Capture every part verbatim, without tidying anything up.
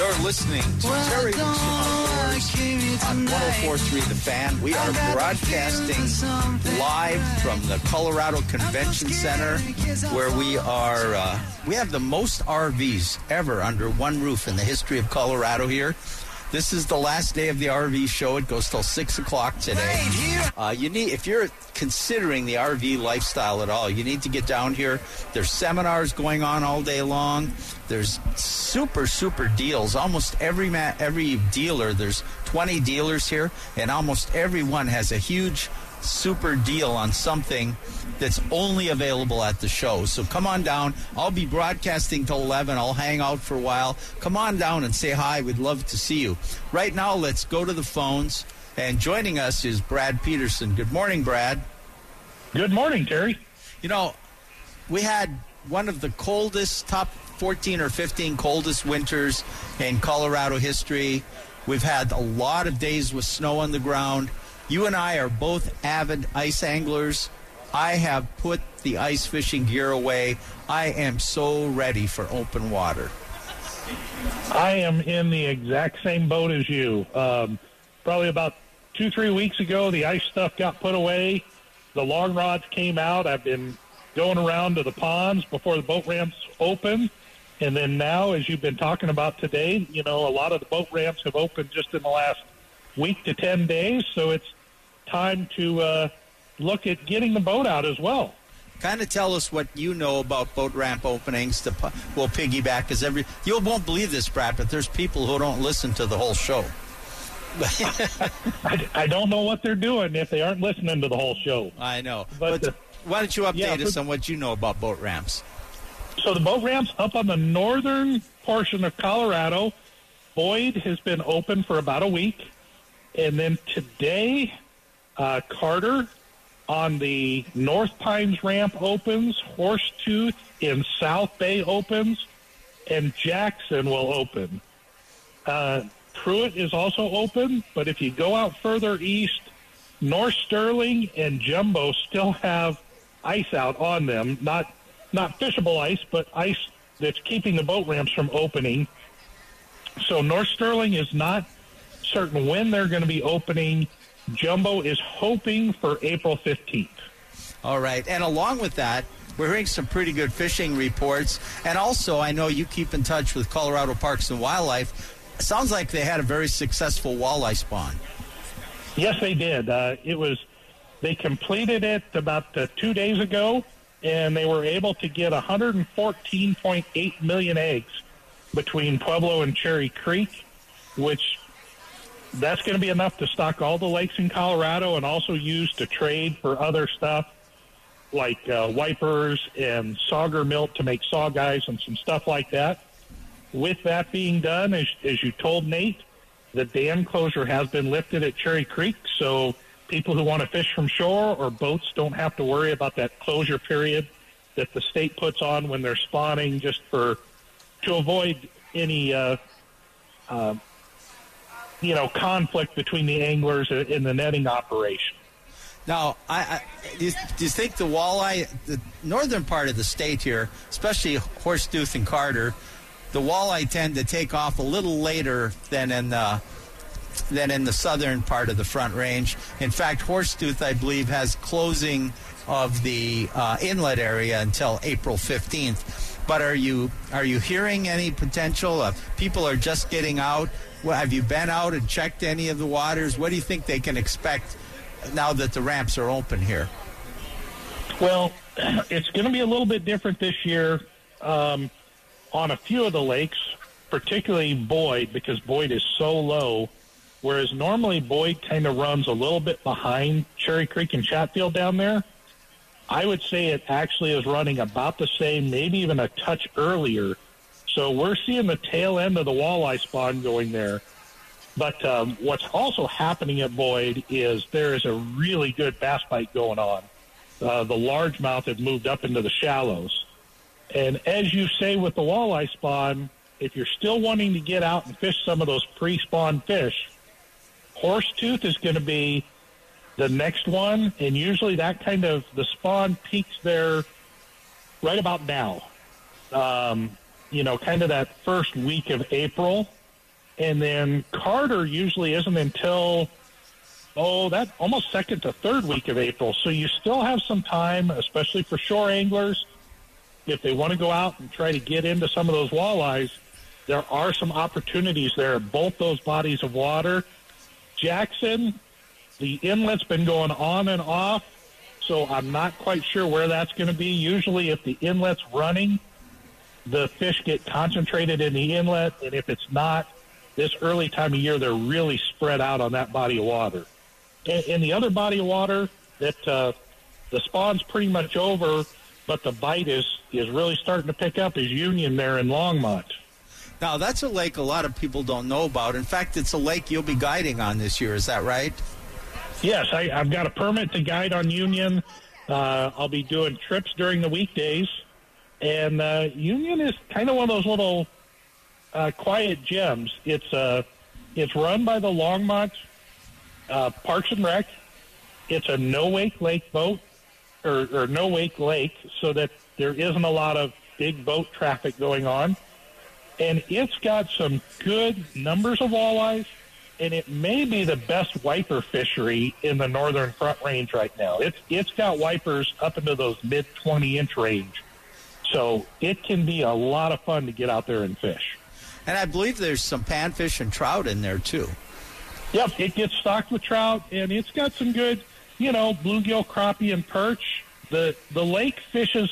You're listening to Terry Wickstrom Outdoors on one oh four point three The Fan. We are broadcasting live from the Colorado Convention Center, where we are. Uh, we have the most R Vs ever under one roof in the history of Colorado here. This is the last day of the R V show. It goes till six o'clock today. Uh, you need, if you're considering the R V lifestyle at all, you need to get down here. There's seminars going on all day long. There's super, super deals. Almost every ma- every dealer, there's twenty dealers here, and almost everyone has a huge super deal on something that's only available at the show. So come on down. I'll be broadcasting till eleven. I'll hang out for a while. Come on down and say hi. We'd love to see you. Right now, let's go to the phones. And joining us is Brad Peterson. Good morning, Brad. Good morning, Terry. You know, we had one of the coldest, top fourteen or fifteen coldest winters in Colorado history. We've had a lot of days with snow on the ground. You and I are both avid ice anglers. I have put the ice fishing gear away. I am so ready for open water. I am in the exact same boat as you. Um, probably about two, three weeks ago, the ice stuff got put away. The long rods came out. I've been going around to the ponds before the boat ramps open. And then now, as you've been talking about today, you know, a lot of the boat ramps have opened just in the last week to ten days. So it's time to uh, look at getting the boat out as well. Kind of tell us what you know about boat ramp openings. To we'll piggyback, because every you won't believe this, Brad, but there's people who don't listen to the whole show. I, I don't know what they're doing if they aren't listening to the whole show. I know. But, but uh, why don't you update yeah, us but, on what you know about boat ramps? So the boat ramps up on the northern portion of Colorado, Boyd has been open for about a week. And then today, uh, Carter on the North Pines ramp opens, Horsetooth in South Bay opens, and Jackson will open. Uh, Pruitt is also open, but if you go out further east, North Sterling and Jumbo still have ice out on them. Not not fishable ice, but ice that's keeping the boat ramps from opening. So North Sterling is not certain when they're going to be opening. Jumbo is hoping for April fifteenth. All right. And along with that, we're hearing some pretty good fishing reports. And also, I know you keep in touch with Colorado Parks and Wildlife. It sounds like they had a very successful walleye spawn. Yes, they did. Uh, it was, they completed it about uh, two days ago, and they were able to get one hundred fourteen point eight million eggs between Pueblo and Cherry Creek, which that's going to be enough to stock all the lakes in Colorado and also use to trade for other stuff like uh, wipers and sauger milk to make saw guys and some stuff like that. With that being done, as, as you told Nate, the dam closure has been lifted at Cherry Creek, so people who want to fish from shore or boats don't have to worry about that closure period that the state puts on when they're spawning, just for to avoid any uh, uh, you know, conflict between the anglers in the netting operation. Now, I, I, do, you, do you think the walleye, the northern part of the state here, especially Horsetooth and Carter, the walleye tend to take off a little later than in the than in the southern part of the Front Range. In fact, Horsetooth, I believe, has closing of the uh, inlet area until April fifteenth. But are you are you hearing any potential? Uh, people are just getting out. Well, have you been out and checked any of the waters? What do you think they can expect now that the ramps are open here? Well, it's going to be a little bit different this year um, on a few of the lakes, particularly Boyd, because Boyd is so low, whereas normally Boyd kind of runs a little bit behind Cherry Creek and Chatfield down there. I would say it actually is running about the same, maybe even a touch earlier. So we're seeing the tail end of the walleye spawn going there. But um, what's also happening at Boyd is there is a really good bass bite going on. Uh, the largemouth have moved up into the shallows. And as you say with the walleye spawn, if you're still wanting to get out and fish some of those pre-spawn fish, Horsetooth is going to be the next one. And usually that kind of, the spawn peaks there right about now. Um, you know, kind of that first week of April. And then Carter usually isn't until, oh, that almost second to third week of April. So you still have some time, especially for shore anglers. If they want to go out and try to get into some of those walleyes, there are some opportunities there, both those bodies of water. Jackson, the inlet's been going on and off, so I'm not quite sure where that's going to be. Usually if the inlet's running, the fish get concentrated in the inlet, and if it's not, this early time of year, they're really spread out on that body of water. And, and the other body of water that uh, the spawn's pretty much over, but the bite is, is really starting to pick up is Union there in Longmont. Now, that's a lake a lot of people don't know about. In fact, it's a lake you'll be guiding on this year. Is that right? Yes, I, I've got a permit to guide on Union. Uh, I'll be doing trips during the weekdays. And uh, Union is kind of one of those little uh, quiet gems. It's uh, it's run by the Longmont uh, Parks and Rec. It's a no-wake lake boat, or, or no-wake lake, so that there isn't a lot of big boat traffic going on. And it's got some good numbers of walleyes, and it may be the best wiper fishery in the northern Front Range right now. It's It's got wipers up into those mid twenty inch range. So it can be a lot of fun to get out there and fish. And I believe there's some panfish and trout in there, too. Yep, it gets stocked with trout, and it's got some good, you know, bluegill, crappie, and perch. The the lake fishes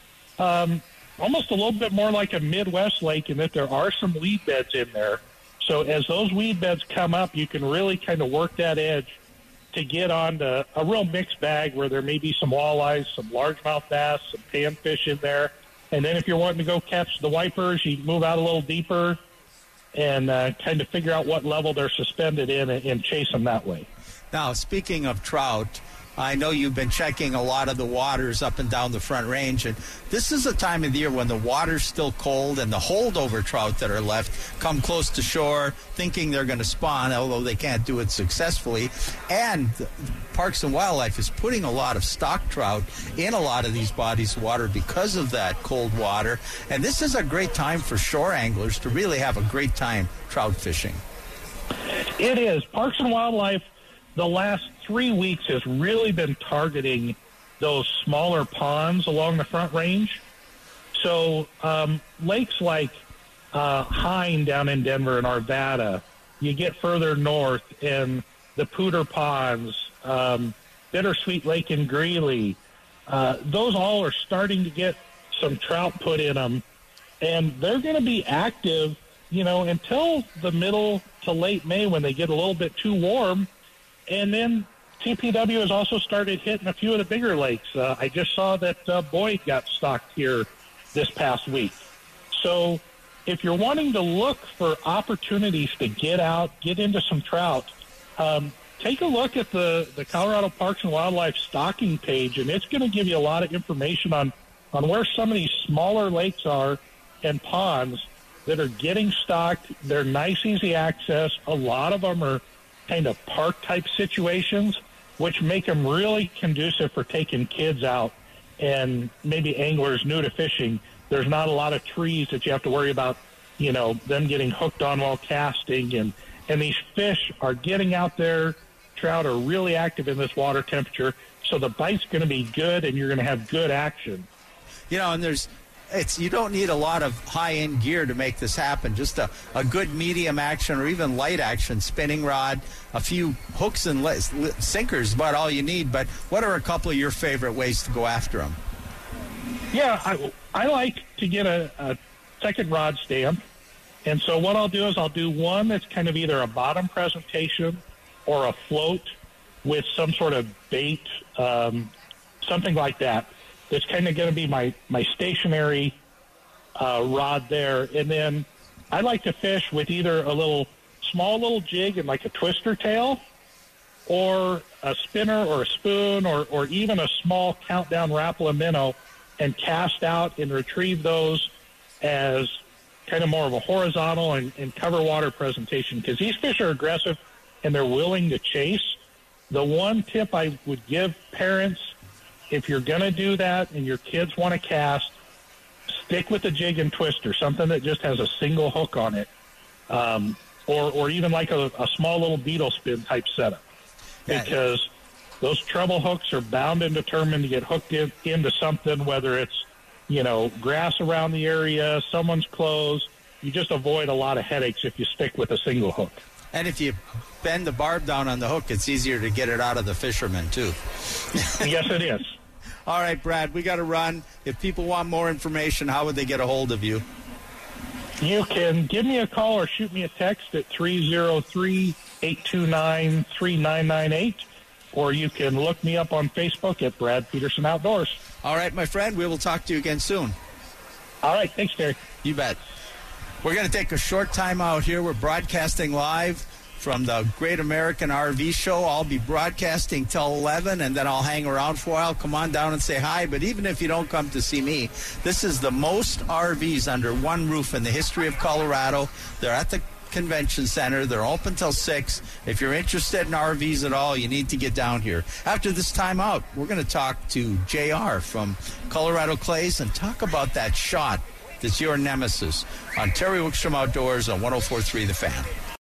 um, almost a little bit more like a Midwest lake in that there are some weed beds in there. So as those weed beds come up, you can really kind of work that edge to get onto a real mixed bag where there may be some walleyes, some largemouth bass, some panfish in there. And then if you're wanting to go catch the wipers, you move out a little deeper and uh, kind of figure out what level they're suspended in and, and chase them that way. Now, speaking of trout, I know you've been checking a lot of the waters up and down the Front Range, and this is a time of the year when the water's still cold and the holdover trout that are left come close to shore thinking they're going to spawn, although they can't do it successfully. And Parks and Wildlife is putting a lot of stock trout in a lot of these bodies of water because of that cold water. And this is a great time for shore anglers to really have a great time trout fishing. It is. Parks and Wildlife, the last three weeks has really been targeting those smaller ponds along the Front Range. So um, lakes like uh, Hine down in Denver and Arvada, you get further north, and the Pooter Ponds, um, Bittersweet Lake in Greeley, uh, those all are starting to get some trout put in them, and they're going to be active, you know, until the middle to late May when they get a little bit too warm. And then T P W has also started hitting a few of the bigger lakes. Uh, I just saw that uh, Boyd got stocked here this past week. So if you're wanting to look for opportunities to get out, get into some trout, um, take a look at the, the Colorado Parks and Wildlife stocking page, and it's going to give you a lot of information on, on where some of these smaller lakes are and ponds that are getting stocked. They're nice, easy access. A lot of them are kind of park-type situations, which make them really conducive for taking kids out and maybe anglers new to fishing. There's not a lot of trees that you have to worry about, you know, them getting hooked on while casting. And, and these fish are getting out there. Trout are really active in this water temperature, so the bite's going to be good, and you're going to have good action. You know, and there's It's you don't need a lot of high-end gear to make this happen. Just a, a good medium action or even light action spinning rod, a few hooks and li- sinkers is about all you need. But what are a couple of your favorite ways to go after them? Yeah, I, I like to get a, a second rod stamp. And so what I'll do is I'll do one that's kind of either a bottom presentation or a float with some sort of bait, um, something like that. It's kind of going to be my, my stationary uh, rod there. And then I like to fish with either a little small little jig and like a twister tail, or a spinner or a spoon, or, or even a small countdown Rapala minnow, and cast out and retrieve those as kind of more of a horizontal and, and cover water presentation, because these fish are aggressive and they're willing to chase. The one tip I would give parents, if you're going to do that and your kids want to cast, stick with the jig and twister, something that just has a single hook on it. Um, or, or even like a, a small little beetle spin type setup. Yeah. Because those treble hooks are bound and determined to get hooked in, into something, whether it's, you know, grass around the area, someone's clothes. You just avoid a lot of headaches if you stick with a single hook. And if you bend the barb down on the hook, it's easier to get it out of the fisherman, too. Yes, it is. All right, Brad, we got to run. If people want more information, how would they get a hold of you? You can give me a call or shoot me a text at three oh three, eight two nine, three nine nine eight, or you can look me up on Facebook at Brad Peterson Outdoors. All right, my friend, we will talk to you again soon. All right, thanks, Terry. You bet. We're going to take a short time out here. We're broadcasting live from the Great American R V Show. I'll be broadcasting till eleven, and then I'll hang around for a while. Come on down and say hi. But even if you don't come to see me, this is the most R Vs under one roof in the history of Colorado. They're at the Convention Center. They're open till six. If you're interested in R Vs at all, you need to get down here. After this time out, we're going to talk to J R from Colorado Clays and talk about that shot that's your nemesis on Terry Wickstrom Outdoors on one oh four point three The Fan.